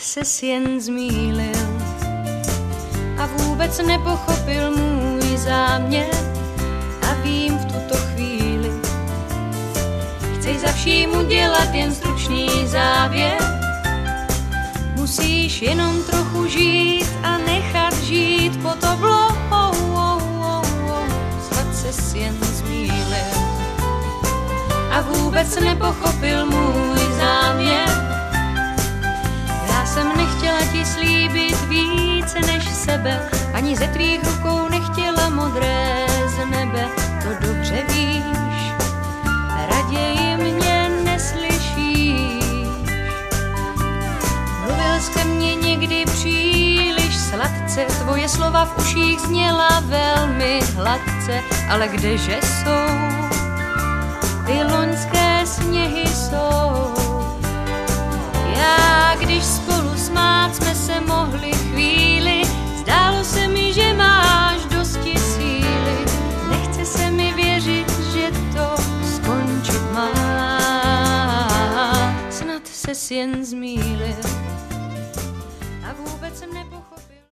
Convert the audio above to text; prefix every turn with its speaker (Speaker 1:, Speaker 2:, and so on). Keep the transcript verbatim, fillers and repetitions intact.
Speaker 1: ses jen zmýlil a vůbec nepochopil můj záměr a vím v tuto chvíli, chceš za vším udělat jen stručný závěr. Musíš jenom trochu žít a nechat žít po to bylo, oh, oh, oh, oh. Snad ses jen zmýlil a vůbec nepochopil můj záměr. Já jsem nechtěla ti slíbit více než sebe, ani ze tvých rukou nechtěla modré z nebe, to dobře víš, raději mě neslyšíš. Mluvil jsi ke mně někdy příliš sladce, tvoje slova v uších zněla velmi hladce, ale kdeže jsou ty loňské sněhy jsou? Já, když spolu smát jsme se mohli chvíli, zdálo se mi, že máš dosti síly. Nechce se mi věřit, že to skončit má. Snad ses jen zmýlil